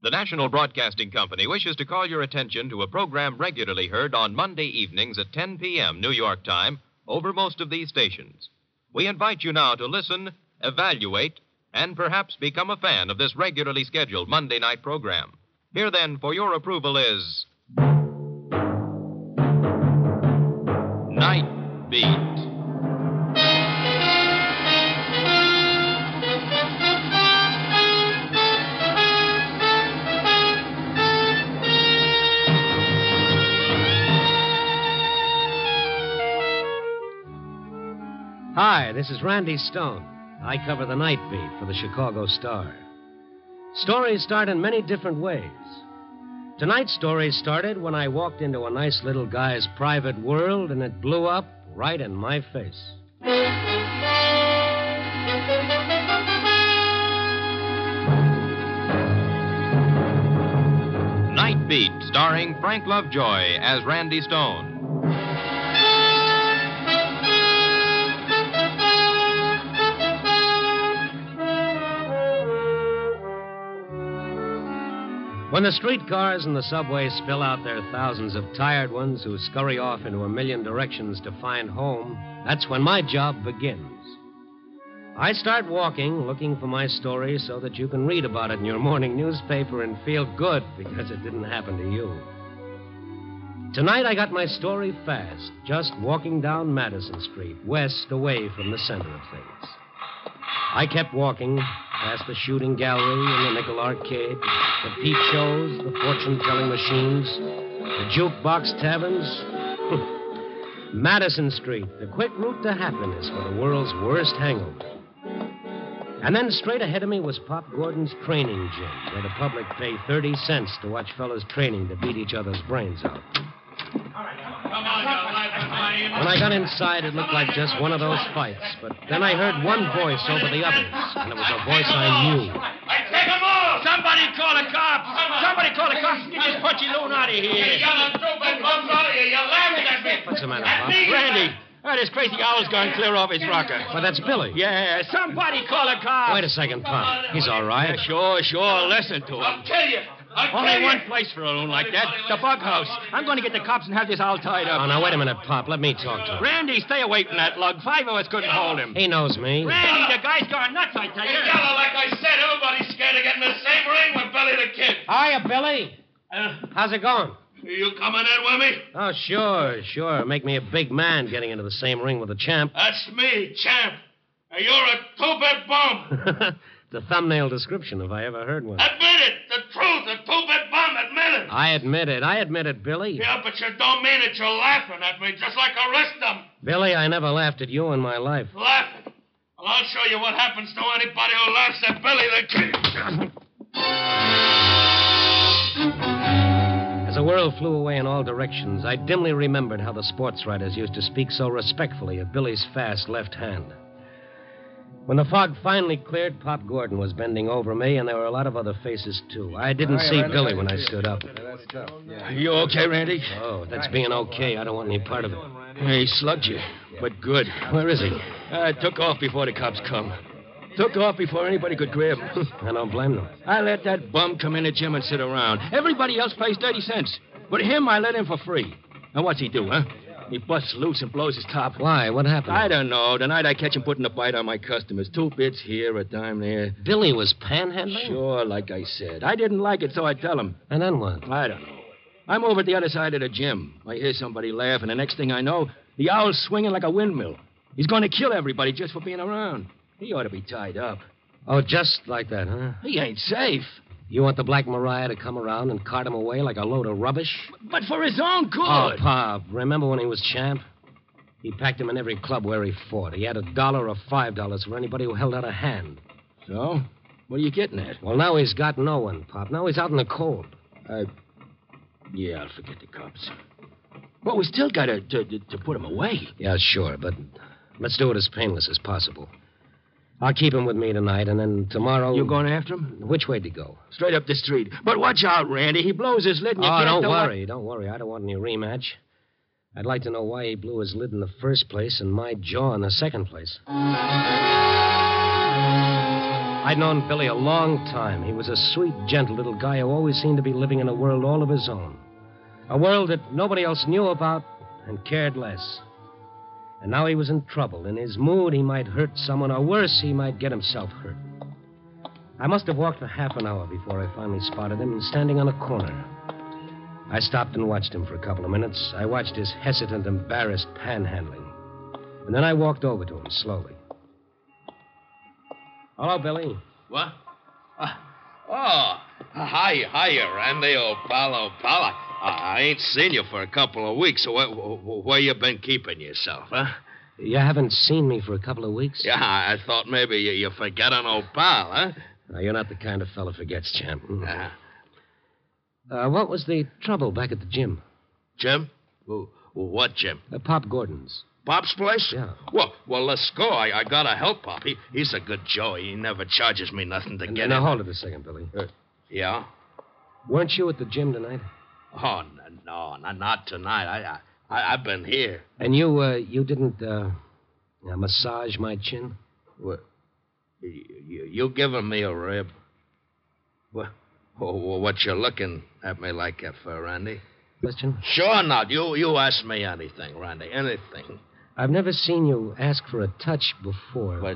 The National Broadcasting Company wishes to call your attention to a program regularly heard on Monday evenings at 10 p.m. New York time over most of these stations. We invite you now to listen, evaluate, and perhaps become a fan of this regularly scheduled Monday night program. Here, then, for your approval is Night Beat. Hi, this is Randy Stone. I cover the Night Beat for the Chicago Star. Stories start in many different ways. Tonight's story started when I walked into a nice little guy's private world and it blew up right in my face. Night Beat, starring Frank Lovejoy as Randy Stone. When the streetcars and the subways spill out their thousands of tired ones who scurry off into a million directions to find home, that's when my job begins. I start walking, looking for my story so that you can read about it in your morning newspaper and feel good because it didn't happen to you. Tonight I got my story fast, just walking down Madison Street, west away from the center of things. I kept walking past the shooting gallery and the nickel arcade, the peep shows, the fortune-telling machines, the jukebox taverns. Madison Street, the quick route to happiness for the world's worst hangover. And then straight ahead of me was Pop Gordon's training gym, where the public pay 30 cents to watch fellas training to beat each other's brains out. When I got inside, it looked like just one of those fights. But then I heard one voice over the others, and it was a voice I knew. Hey, take them off! Somebody call the cops! Somebody call the cops and get this punchy loon out of here! You're yelling stupid bums out of here! You're laughing at me! What's the matter, Pop? Randy! This crazy owl's gone clear off his rocker. Well, that's Billy. Yeah, somebody call the cops! Wait a second, Pop. He's all right. Yeah, sure. Listen to him. I'll kill you! Only one place for a loon like that, the bug house. I'm going to get the cops and have this owl tied up. Oh, now, wait a minute, Pop. Let me talk to him. Randy, stay away from that lug. 5 of us couldn't hold him. He knows me. Randy, the guy's gone nuts, I tell you. Hey, Yellow, like I said, everybody's scared of getting the same ring with Billy the Kid. Hiya, Billy. How's it going? You coming in with me? Oh, sure. Make me a big man getting into the same ring with the champ. That's me, champ. And you're a two-bit bum. The thumbnail description, if I ever heard one. Admit it. The truth. A two-bit bum. Admit it. I admit it, Billy. Yeah, but you don't mean it. You're laughing at me just like the rest of them. Billy, I never laughed at you in my life. Laughing? Well, I'll show you what happens to anybody who laughs at Billy the Kid. As the world flew away in all directions, I dimly remembered how the sports writers used to speak so respectfully of Billy's fast left hand. When the fog finally cleared, Pop Gordon was bending over me, and there were a lot of other faces, too. I didn't see Billy when I stood up. Are you okay, Randy? Oh, that's being okay. I don't want any part of it. He slugged you, but good. Where is he? Took off before the cops come. Took off before anybody could grab him. I don't blame them. I let that bum come in the gym and sit around. Everybody else pays 30 cents. But him, I let in for free. Now, what's he do, huh? He busts loose and blows his top. Why? What happened? I don't know. Tonight I catch him putting a bite on my customers. 2 bits here, a dime there. Billy was panhandling? Sure, like I said. I didn't like it, so I tell him. And then what? I don't know. I'm over at the other side of the gym. I hear somebody laugh, and the next thing I know, the owl's swinging like a windmill. He's going to kill everybody just for being around. He ought to be tied up. Oh, just like that, huh? He ain't safe. You want the Black Maria to come around and cart him away like a load of rubbish? But for his own good. Oh, Pop, remember when he was champ? He packed him in every club where he fought. He had $1 or $5 for anybody who held out a hand. So? What are you getting at? Well, now he's got no one, Pop. Now he's out in the cold. Yeah, I'll forget the cops. But we still got to put him away. Yeah, sure, but let's do it as painless as possible. I'll keep him with me tonight, and then tomorrow... You going after him? Which way'd he go? Straight up the street. But watch out, Randy. He blows his lid and you can't... Don't worry. I don't want any rematch. I'd like to know why he blew his lid in the first place and my jaw in the second place. I'd known Billy a long time. He was a sweet, gentle little guy who always seemed to be living in a world all of his own. A world that nobody else knew about and cared less. And now he was in trouble. In his mood, he might hurt someone, or worse, he might get himself hurt. I must have walked for half an hour before I finally spotted him standing on a corner. I stopped and watched him for a couple of minutes. I watched his hesitant, embarrassed panhandling. And then I walked over to him slowly. Hello, Billy. What? Hiya, Randy, old pal. I ain't seen you for a couple of weeks. Where you been keeping yourself, huh? You haven't seen me for a couple of weeks? Yeah, I thought maybe you forget an old pal, huh? No, you're not the kind of fella forgets, champ. What was the trouble back at the gym? Jim? What Jim? Pop Gordon's. Pop's place? Yeah. Well, let's go. I gotta help Pop. He's a good Joe. He never charges me nothing to get Now, him. hold it a second, Billy. Yeah? Weren't you at the gym tonight? Oh, no, not tonight. I've been here. And you didn't, massage my chin? What? You giving me a rib? What you looking at me like that for, Randy? Question? Sure not. You ask me anything, Randy. Anything. I've never seen you ask for a touch before. But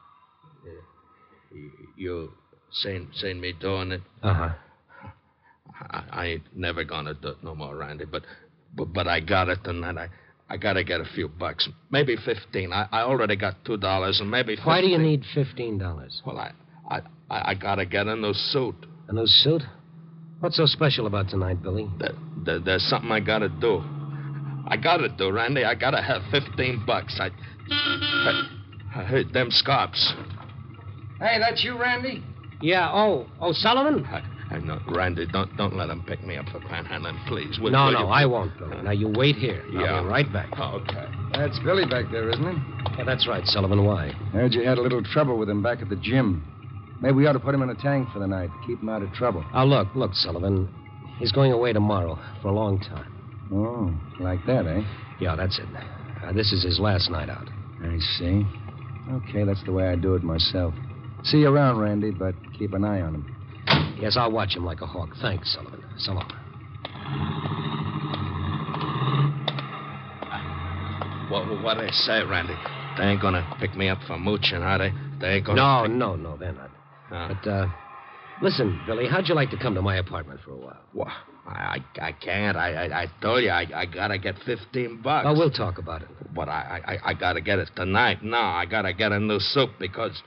you seen me doing it? Uh-huh. I ain't never gonna do it no more, Randy. But I got it tonight. I gotta get a few bucks, maybe 15. I already got $2, and maybe 15. Why do you need $15? Well, I gotta get a new suit. A new suit? What's so special about tonight, Billy? There's something I gotta do. I gotta do, Randy. I gotta have $15. I heard them scarps. Hey, that's you, Randy? Yeah. Oh, Sullivan? I know, Randy. Don't let him pick me up for panhandling, please. No, I won't, Billy. Now you wait here. I'll be right back. Oh, okay. That's Billy back there, isn't it? Yeah, that's right, Sullivan. Why? Heard you had a little trouble with him back at the gym. Maybe we ought to put him in a tank for the night to keep him out of trouble. Oh, look, Sullivan. He's going away tomorrow for a long time. Oh, like that, eh? Yeah, that's it. This is his last night out. I see. Okay, that's the way I do it myself. See you around, Randy, but keep an eye on him. Yes, I'll watch him like a hawk. Thanks, Sullivan. So long. What do they say, Randy? They ain't gonna pick me up for mooching, are they? They ain't gonna... No, they're not. But, listen, Billy, how'd you like to come to my apartment for a while? Well, I can't. I told you I gotta get $15. Oh, we'll talk about it. But I gotta get it tonight. No, I gotta get a new suit because...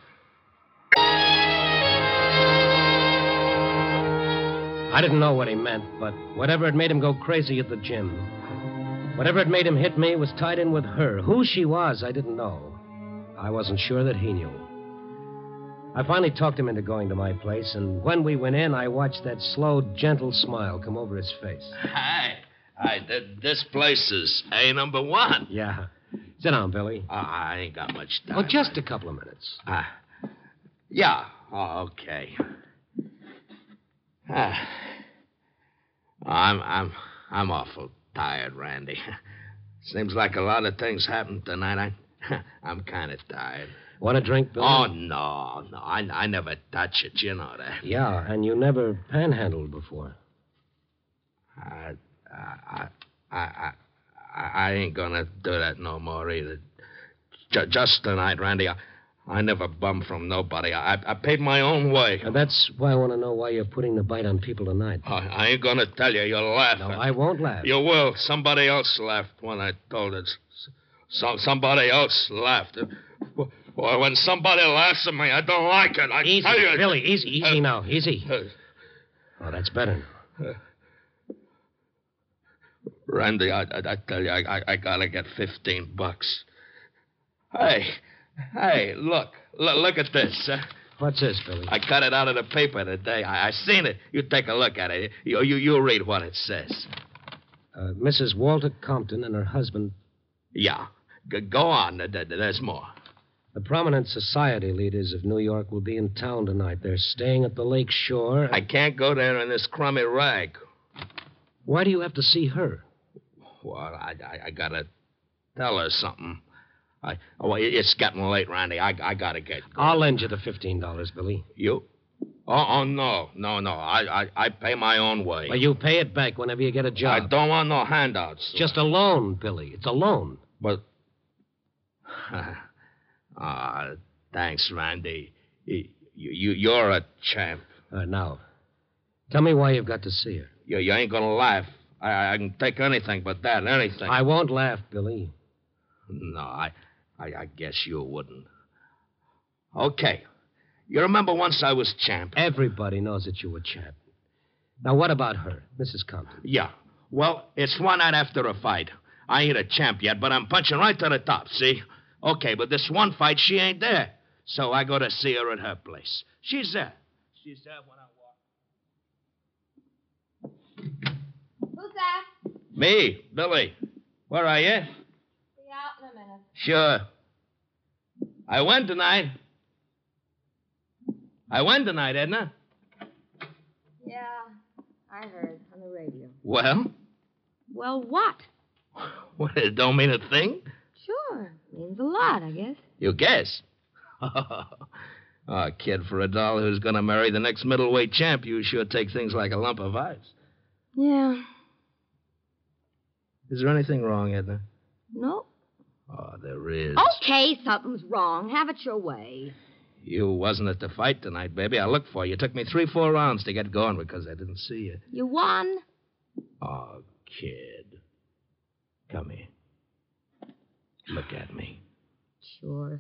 I didn't know what he meant, but whatever had made him go crazy at the gym, whatever had made him hit me was tied in with her. Who she was, I didn't know. I wasn't sure that he knew. I finally talked him into going to my place, and when we went in, I watched that slow, gentle smile come over his face. Hi. This place is A number 1. Yeah. Sit down, Billy. I ain't got much time. Oh, just a couple of minutes. Yeah. Oh, okay. I'm awful tired, Randy. Seems like a lot of things happened tonight. I'm kind of tired. Want a drink, Billy? Oh, no. I never touch it. You know that. Yeah, and you never panhandled before. I ain't gonna do that no more either. Just tonight, Randy. I never bummed from nobody. I paid my own way. That's why I want to know why you're putting the bite on people tonight. I ain't gonna tell you. You'll laugh. No, I won't laugh. You will. Somebody else laughed when I told it. Somebody else laughed. Well, when somebody laughs at me, I don't like it. I easy, tell you. Billy, easy now. Easy. Oh, that's better. Randy, I tell you, I gotta get $15. Hey, look at this. What's this, Billy? I cut it out of the paper today. I seen it. You take a look at it. You read what it says. Mrs. Walter Compton and her husband. Yeah. Go on. There's more. The prominent society leaders of New York will be in town tonight. They're staying at the lake shore. I can't go there in this crummy rag. Why do you have to see her? Well, I gotta tell her something. It's getting late, Randy. I gotta get going. I'll lend you the $15, Billy. You? Oh, no. I pay my own way. Well, you pay it back whenever you get a job. I don't want no handouts. Just a loan, Billy. It's a loan. But... thanks, Randy. You're a champ. Now, tell me why you've got to see her. You ain't gonna laugh. I can take anything but that, anything. I won't laugh, Billy. No, I guess you wouldn't. Okay. You remember once I was champ? Everybody knows that you were champ. Now, what about her, Mrs. Compton? Yeah. Well, it's one night after a fight. I ain't a champ yet, but I'm punching right to the top, see? Okay, but this one fight, she ain't there. So I go to see her at her place. She's there. She's there when I walk. Who's that? Me, Billy. Where are you? Be out in a minute. Sure. I win tonight, Edna. Yeah, I heard on the radio. Well? Well, what? Well, it don't mean a thing? Sure. Means a lot, I guess. You guess. Oh, kid, for a doll who's going to marry the next middleweight champ, you sure take things like a lump of ice. Yeah. Is there anything wrong, Edna? No. Oh, there is. Okay, something's wrong. Have it your way. You wasn't at the fight tonight, baby. I looked for you. It took me 3-4 rounds to get going because I didn't see you. You won? Oh, kid. Come here. Look at me. Sure.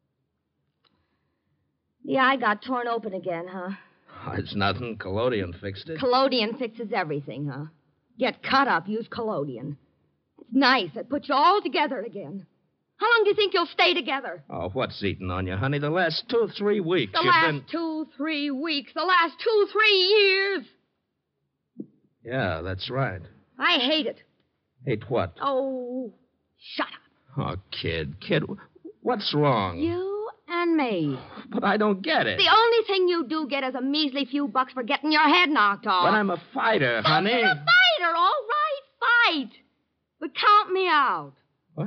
The eye got torn open again, huh? Oh, it's nothing. Collodion fixed it. Collodion fixes everything, huh? Get cut up, use collodion. It's nice. It puts you all together again. How long do you think you'll stay together? Oh, what's eating on you, honey? The last 2-3 weeks. The You've last been... 2-3 weeks. The last 2-3 years. Yeah, that's right. I hate it. Hate what? Oh, shut up. Oh, kid, what's wrong? You and me. But I don't get it. The only thing you do get is a measly few bucks for getting your head knocked off. But I'm a fighter, honey. You're a fighter, all right, fight. But count me out. What?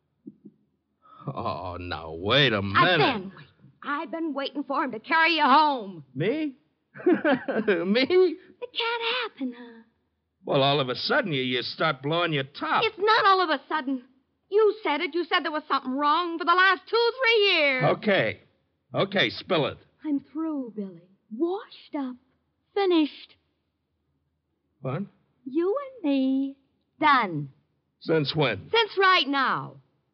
Oh, now, wait a minute. I've been waiting for him to carry you home. Me? Me? It can't happen, huh? Well, all of a sudden, you start blowing your top. It's not all of a sudden. You said it. You said there was something wrong for the last 2-3 years. Okay, spill it. I'm through, Billy. Washed up. Finished. What? You and me. Done. Since when? Since right now.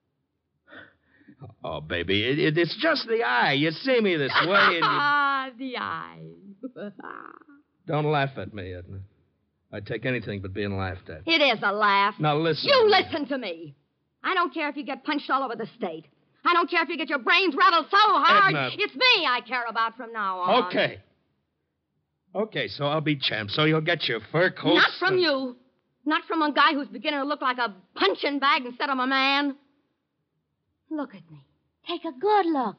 Oh, baby, it's just the eye. You see me this way and you... Ah, the eye. Don't laugh at me, Edna. I'd take anything but being laughed at. It is a laugh. Now, listen. You listen to me. I don't care if you get punched all over the state. I don't care if you get your brains rattled so hard. Edna. It's me I care about from now on. Okay, so I'll be champ. So you'll get your fur coats. Not from you. Not from a guy who's beginning to look like a punching bag instead of a man. Look at me. Take a good look.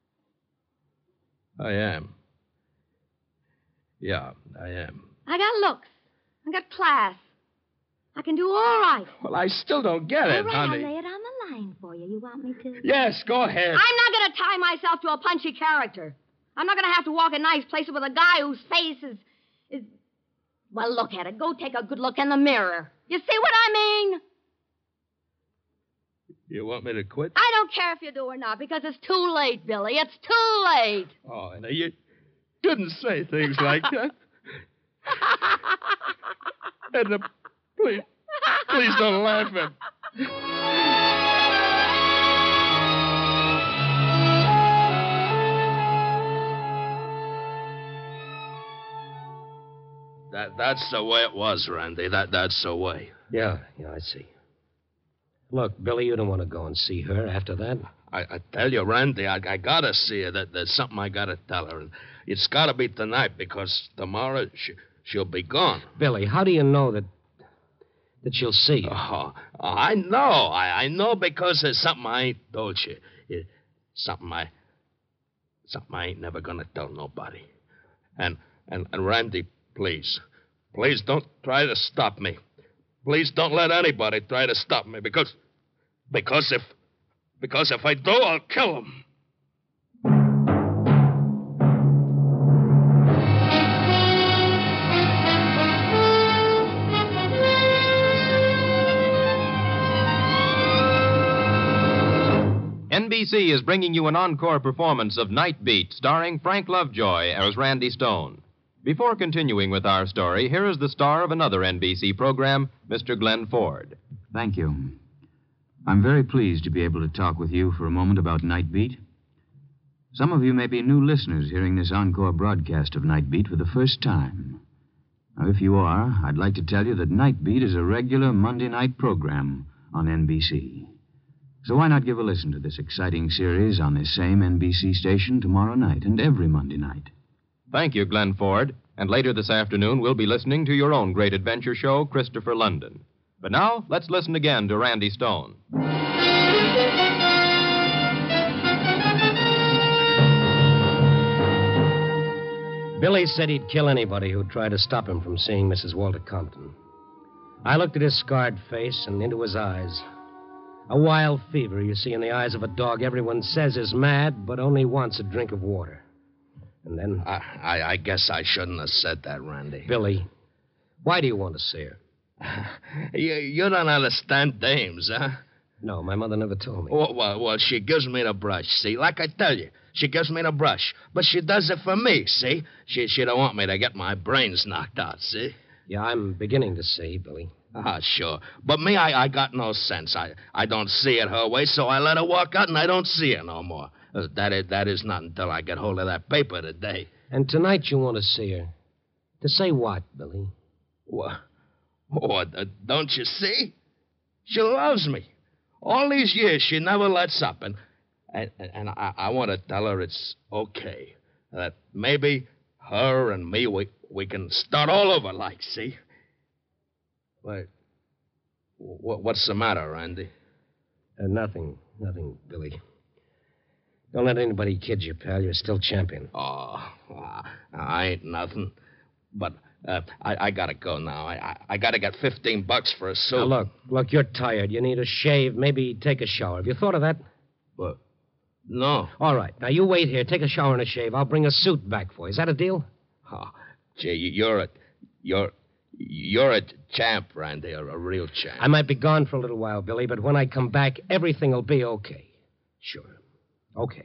I am. Yeah, I am. I got looks. I got class. I can do all right. Well, I still don't get it, All right, honey. I'll lay it on the line for you. You want me to? Yes, go ahead. I'm not going to tie myself to a punchy character. I'm not going to have to walk in nice places with a guy whose face is... Well, look at it. Go take a good look in the mirror. You see what I mean? You want me to quit? I don't care if you do or not, because it's too late, Billy. It's too late. Oh, now you couldn't say things like that. Edna, please don't laugh at me. That's the way it was, Randy. That's the way. Yeah, I see. Look, Billy, you don't want to go and see her after that. I tell you, Randy, I gotta see her. There's something I gotta tell her. And it's gotta be tonight because tomorrow she'll be gone. Billy, how do you know that she'll see you? Oh, I know. I know because there's something I ain't told you. Something I ain't never gonna tell nobody. And Randy, please don't try to stop me. Please don't let anybody try to stop me because Because if I do, I'll kill him. NBC is bringing you an encore performance of Night Beat, starring Frank Lovejoy as Randy Stone. Before continuing with our story, here is the star of another NBC program, Mr. Glenn Ford. Thank you. I'm very pleased to be able to talk with you for a moment about Night Beat. Some of you may be new listeners hearing this encore broadcast of Night Beat for the first time. Now, if you are, I'd like to tell you that Night Beat is a regular Monday night program on NBC. So why not give a listen to this exciting series on this same NBC station tomorrow night and every Monday night? Thank you, Glenn Ford. And later this afternoon, we'll be listening to your own great adventure show, Christopher London. But now, let's listen again to Randy Stone. Billy said he'd kill anybody who'd try to stop him from seeing Mrs. Walter Compton. I looked at his scarred face and into his eyes. A wild fever you see in the eyes of a dog everyone says is mad, but only wants a drink of water. And then... I guess I shouldn't have said that, Randy. Billy, why do you want to see her? You don't understand dames, huh? No, my mother never told me. Well, she gives me the brush, see? Like I tell you, she gives me the brush. But she does it for me, see? She don't want me to get my brains knocked out, see? Yeah, I'm beginning to see, Billy. Sure. But me, I got no sense. I don't see it her way, so I let her walk out and I don't see her no more. That is not until I get hold of that paper today. And tonight you want to see her. To say what, Billy? What? Don't you see? She loves me. All these years, she never lets up. And I want to tell her it's okay. That maybe her and me, we can start all over like, see? Wait. What's the matter, Randy? Nothing, Billy. Don't let anybody kid you, pal. You're still champion. I ain't nothing. But I gotta go now. I gotta get $15 for a suit. Now, look, you're tired. You need a shave, maybe take a shower. Have you thought of that? What? No. All right. Now, you wait here. Take a shower and a shave. I'll bring a suit back for you. Is that a deal? Oh, gee, you're a champ, Randy, a real champ. I might be gone for a little while, Billy, but when I come back, everything will be okay. Sure. Okay.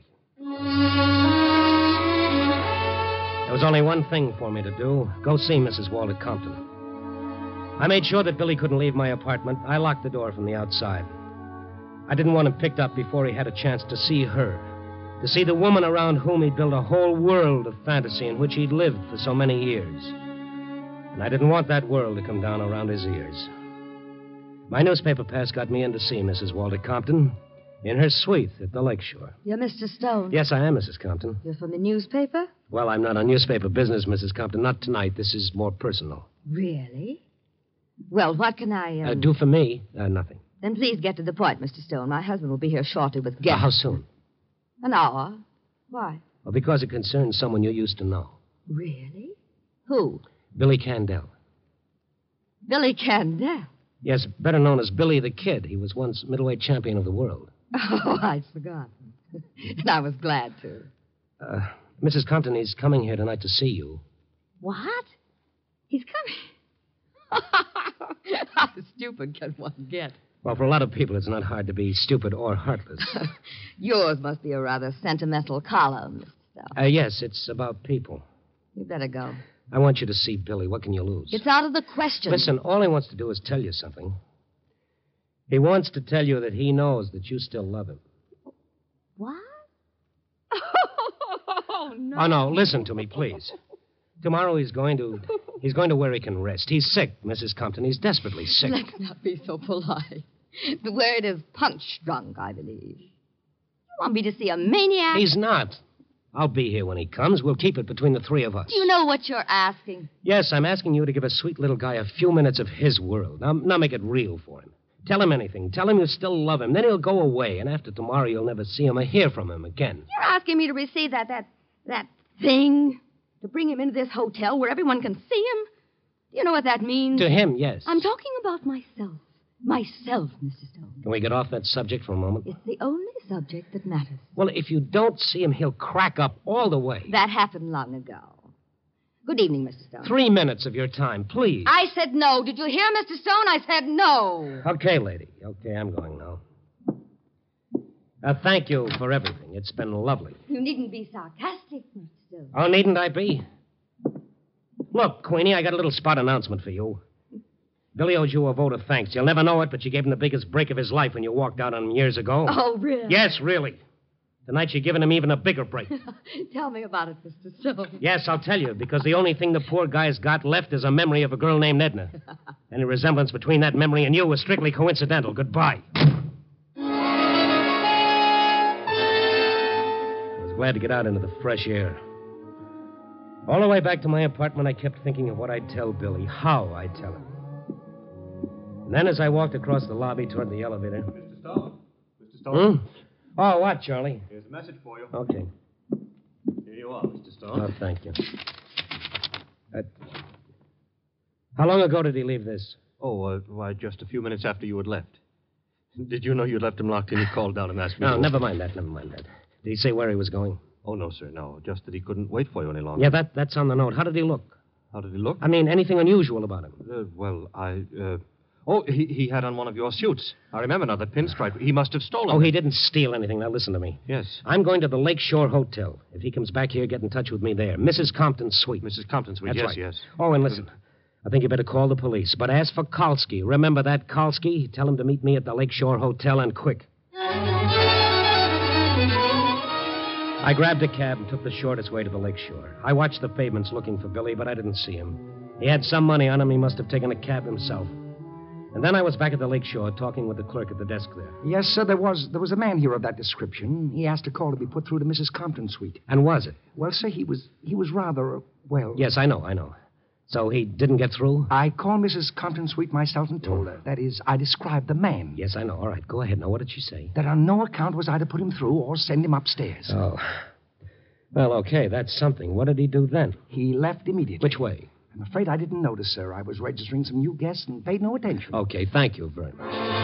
There was only one thing for me to do. Go see Mrs. Walter Compton. I made sure that Billy couldn't leave my apartment. I locked the door from the outside. I didn't want him picked up before he had a chance to see her. To see the woman around whom he'd built a whole world of fantasy in which he'd lived for so many years. And I didn't want that world to come down around his ears. My newspaper pass got me in to see Mrs. Walter Compton in her suite at the lakeshore. You're Mr. Stone? Yes, I am, Mrs. Compton. You're from the newspaper? Well, I'm not on newspaper business, Mrs. Compton. Not tonight. This is more personal. Really? Well, what can I... Do for me? Nothing. Then please get to the point, Mr. Stone. My husband will be here shortly with guests. How soon? An hour. Why? Well, because it concerns someone you used to know. Really? Who? Billy Candell. Billy Candell? Yes, better known as Billy the Kid. He was once middleweight champion of the world. Oh, I'd forgotten. And I was glad to. Mrs. Compton, he's coming here tonight to see you. What? He's coming? How stupid can one get? Well, for a lot of people, it's not hard to be stupid or heartless. Yours must be a rather sentimental column, Mr. Stone. Yes, it's about people. You better go. I want you to see Billy. What can you lose? It's out of the question. Listen, all he wants to do is tell you something. He wants to tell you that he knows that you still love him. What? Oh, no. Oh, no, listen to me, please. Tomorrow he's going to where he can rest. He's sick, Mrs. Compton. He's desperately sick. Let's not be so polite. The word is punch drunk, I believe. You want me to see a maniac? He's not. I'll be here when he comes. We'll keep it between the three of us. Do you know what you're asking? Yes, I'm asking you to give a sweet little guy a few minutes of his world. Now make it real for him. Tell him anything. Tell him you still love him. Then he'll go away, and after tomorrow you'll never see him or hear from him again. You're asking me to receive that thing? To bring him into this hotel where everyone can see him? Do you know what that means? To him, yes. I'm talking about myself. Myself, Mr. Stone. Can we get off that subject for a moment? It's the only subject that matters. Well, if you don't see him, he'll crack up all the way. That happened long ago. Good evening, Mr. Stone. 3 minutes of your time, please. I said no. Did you hear, Mr. Stone? I said no. Okay, lady. Okay, I'm going now. Thank you for everything. It's been lovely. You needn't be sarcastic, Mr. Stone. Oh, needn't I be? Look, Queenie, I got a little spot announcement for you. Billy owes you a vote of thanks. You'll never know it, but you gave him the biggest break of his life when you walked out on him years ago. Oh, really? Yes, really. Tonight you're giving him even a bigger break. Tell me about it, Mr. Stone. Yes, I'll tell you, because the only thing the poor guy's got left is a memory of a girl named Edna. Any resemblance between that memory and you was strictly coincidental. Goodbye. I was glad to get out into the fresh air. All the way back to my apartment, I kept thinking of what I'd tell Billy, how I'd tell him. And then as I walked across the lobby toward the elevator... Mr. Stone. Mr. Stone. Oh, what, Charlie? Here's a message for you. Okay. Here you are, Mr. Stone. Oh, thank you. How long ago did he leave this? Oh, why, just a few minutes after you had left. Did you know you'd left him locked in? He called down and asked me. No, to... never mind that. Did he say where he was going? Oh, no, sir, no. Just that he couldn't wait for you any longer. Yeah, that's on the note. How did he look? How did he look? I mean, anything unusual about him? Oh, he had on one of your suits. I remember now, the pinstripe. He must have stolen Oh, it. he didn't steal anything. Now, listen to me. Yes. I'm going to the Lakeshore Hotel. If he comes back here, get in touch with me there. Mrs. Compton's suite. Mrs. Compton's suite, That's yes, right. yes. Oh, and listen. I think you better call the police. But as for Kalski, remember that Kalski? Tell him to meet me at the Lakeshore Hotel and quick. I grabbed a cab and took the shortest way to the lakeshore. I watched the pavements looking for Billy, but I didn't see him. He had some money on him. He must have taken a cab himself. And then I was back at the lakeshore talking with the clerk at the desk there. Yes, sir, there was a man here of that description. He asked a call to be put through to Mrs. Compton's suite. And was it? Well, sir, he was rather, well... Yes, I know. So he didn't get through? I called Mrs. Compton's suite myself and told her. That is, I described the man. Yes, I know. All right, go ahead. Now, what did she say? That on no account was I to put him through or send him upstairs. Oh. Well, okay, that's something. What did he do then? He left immediately. Which way? I'm afraid I didn't notice, sir. I was registering some new guests and paid no attention. Okay, thank you very much.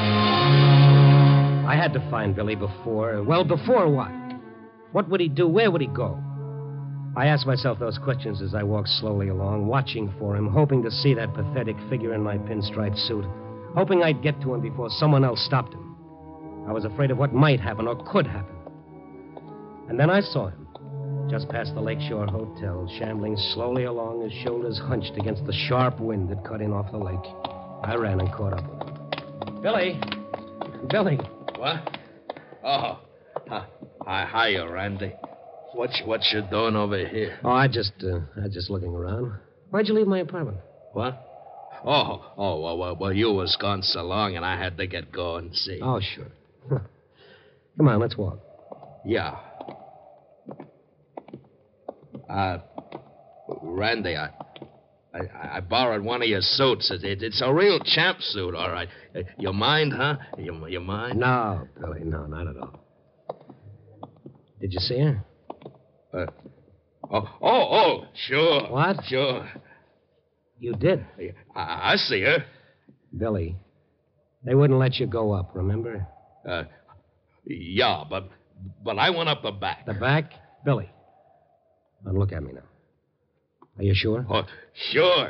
I had to find Billy before. Well, before what? What would he do? Where would he go? I asked myself those questions as I walked slowly along, watching for him, hoping to see that pathetic figure in my pinstripe suit, hoping I'd get to him before someone else stopped him. I was afraid of what might happen or could happen. And then I saw him. Just past the Lakeshore Hotel, shambling slowly along, his shoulders hunched against the sharp wind that cut in off the lake. I ran and caught up with him. Billy! What? Oh, hiya, Randy. What you doing over here? Oh, I just looking around. Why'd you leave my apartment? What? Well, you was gone so long, and I had to get going and see. Oh, sure. Come on, let's walk. Yeah. Randy, I borrowed one of your suits. It's a real champ suit, all right. You mind, huh? You mind? No, Billy, no, not at all. Did you see her? Sure. What? Sure. You did? I see her. Billy, they wouldn't let you go up, remember? Yeah, but I went up the back. The back? Billy. Now, look at me now. Are you sure? Oh, sure.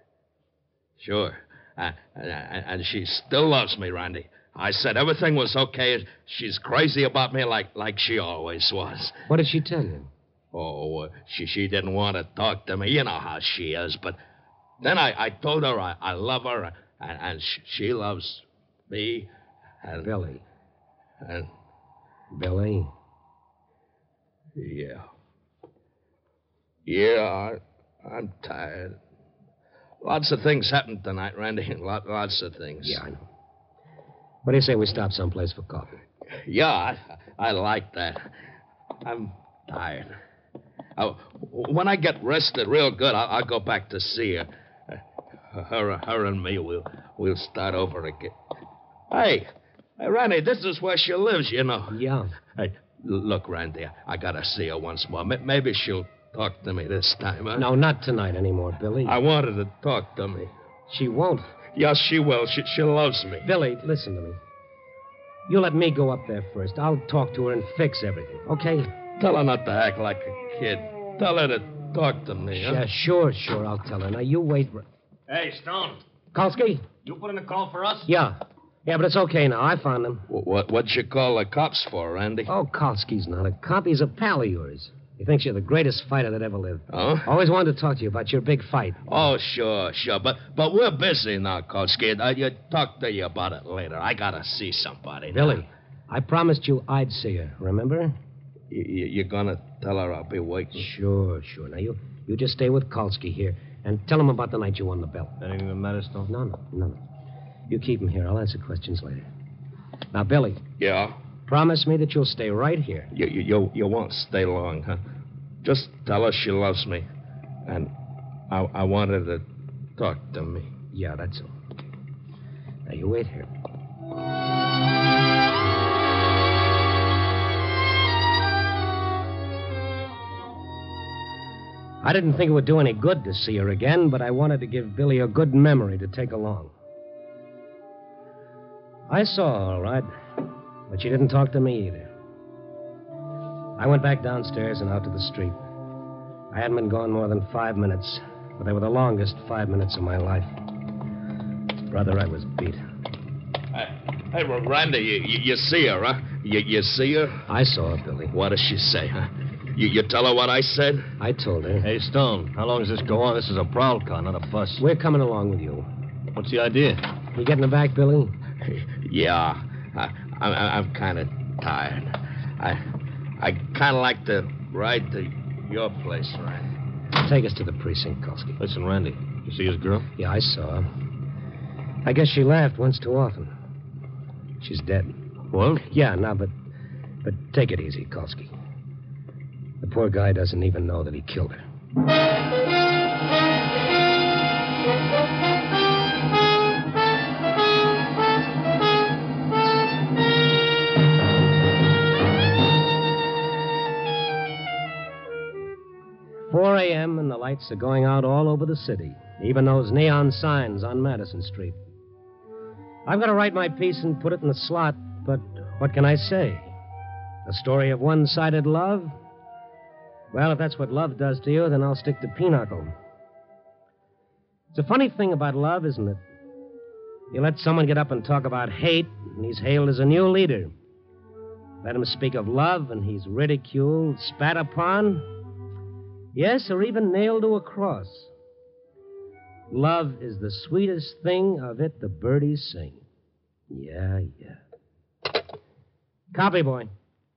And she still loves me, Randy. I said everything was okay. She's crazy about me like she always was. What did she tell you? Oh, she didn't want to talk to me. You know how she is. But then I told her I love her, and she loves me. And, Billy. And, Billy? Yeah, I'm tired. Lots of things happened tonight, Randy. Lots of things. Yeah, I know. What do you say we stop someplace for coffee? Yeah, I like that. I'm tired. When I get rested real good, I'll go back to see her. Her and me, we'll start over again. Hey, Randy, this is where she lives, you know. Yeah. Hey, look, Randy, I gotta see her once more. Maybe she'll talk to me this time, huh? No, not tonight anymore, Billy. I want her to talk to me. She won't. Yes, she will. She loves me. Billy, listen to me. You let me go up there first. I'll talk to her and fix everything, okay? Tell her not to act like a kid. Tell her to talk to me, huh? Yeah, sure, I'll tell her. Now, you wait. Hey, Stone. Kolsky? You put in a call for us? Yeah. Yeah, but it's okay now. I found him. What'd you call the cops for, Randy? Oh, Kolsky's not a cop. He's a pal of yours. He thinks you're the greatest fighter that ever lived. Oh? Always wanted to talk to you about your big fight. Oh, sure. But we're busy now, Kolsky. I'll talk to you about it later. I gotta see somebody. Billy, I promised you I'd see her, remember? You're gonna tell her I'll be waiting? Sure. Now, you just stay with Kolsky here and tell him about the night you won the belt. Anything the matter, Stone? No. You keep him here. I'll answer questions later. Now, Billy. Yeah? Promise me that you'll stay right here. You won't stay long, huh? Just tell her she loves me. And I want her to talk to me. Yeah, that's all. Now, you wait here. I didn't think it would do any good to see her again, but I wanted to give Billy a good memory to take along. I saw her, all right, but she didn't talk to me either. I went back downstairs and out to the street. I hadn't been gone more than 5 minutes, but they were the longest 5 minutes of my life. Brother, I was beat. Hey, Randy, you see her, huh? You see her? I saw her, Billy. What does she say, huh? You tell her what I said? I told her. Hey, Stone, how long does this go on? This is a prowl car, not a bus. We're coming along with you. What's the idea? You getting her back, Billy? Yeah. I'm kind of tired. I kind of like to ride to your place, Randy. Take us to the precinct, Kolsky. Listen, Randy, you see his girl? Yeah, I saw her. I guess she laughed once too often. She's dead. What? Yeah, now, but take it easy, Kolsky. The poor guy doesn't even know that he killed her. 4 a.m. and the lights are going out all over the city, even those neon signs on Madison Street. I've got to write my piece and put it in the slot, but what can I say? A story of one-sided love? Well, if that's what love does to you, then I'll stick to Pinochle. It's a funny thing about love, isn't it? You let someone get up and talk about hate, and he's hailed as a new leader. Let him speak of love, and he's ridiculed, spat upon. Yes, or even nailed to a cross. Love is the sweetest thing of it the birdies sing. Yeah. Copy, boy.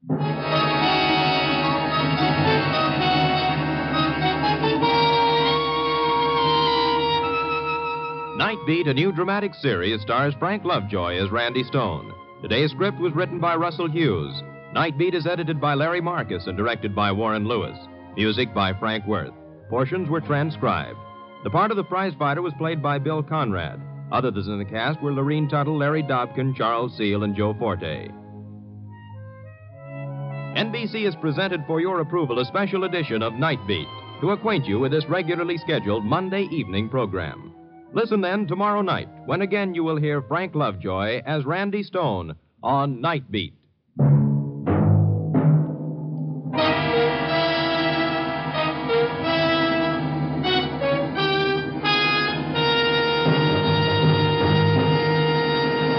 Night Beat, a new dramatic series, stars Frank Lovejoy as Randy Stone. Today's script was written by Russell Hughes. Night Beat is edited by Larry Marcus and directed by Warren Lewis. Music by Frank Worth. Portions were transcribed. The part of the prizefighter was played by Bill Conrad. Others in the cast were Lorene Tuttle, Larry Dobkin, Charles Seal, and Joe Forte. NBC has presented for your approval a special edition of Night Beat to acquaint you with this regularly scheduled Monday evening program. Listen then tomorrow night, when again you will hear Frank Lovejoy as Randy Stone on Night Beat.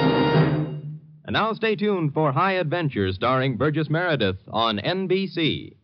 And now stay tuned for High Adventures starring Burgess Meredith on NBC.